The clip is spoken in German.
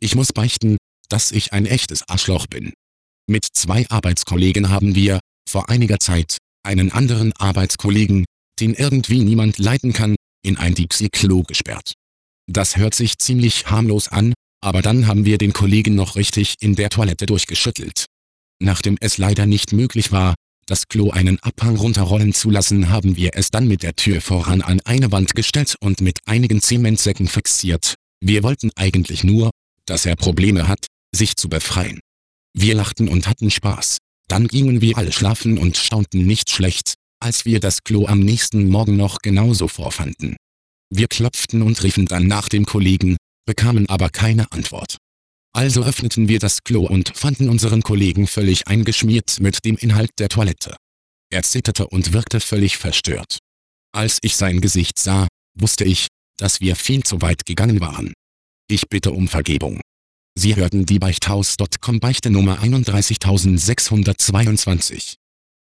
Ich muss beichten, dass ich ein echtes Arschloch bin. Mit 2 Arbeitskollegen haben wir, vor einiger Zeit, einen anderen Arbeitskollegen, den irgendwie niemand leiden kann, in ein Dixie-Klo gesperrt. Das hört sich ziemlich harmlos an, aber dann haben wir den Kollegen noch richtig in der Toilette durchgeschüttelt. Nachdem es leider nicht möglich war, das Klo einen Abhang runterrollen zu lassen, haben wir es dann mit der Tür voran an eine Wand gestellt und mit einigen Zementsäcken fixiert. Wir wollten eigentlich nur, dass er Probleme hat, sich zu befreien. Wir lachten und hatten Spaß. Dann gingen wir alle schlafen und staunten nicht schlecht, als wir das Klo am nächsten Morgen noch genauso vorfanden. Wir klopften und riefen dann nach dem Kollegen, bekamen aber keine Antwort. Also öffneten wir das Klo und fanden unseren Kollegen völlig eingeschmiert mit dem Inhalt der Toilette. Er zitterte und wirkte völlig verstört. Als ich sein Gesicht sah, wusste ich, dass wir viel zu weit gegangen waren. Ich bitte um Vergebung. Sie hörten die Beichthaus.com Beichte Nummer 31622.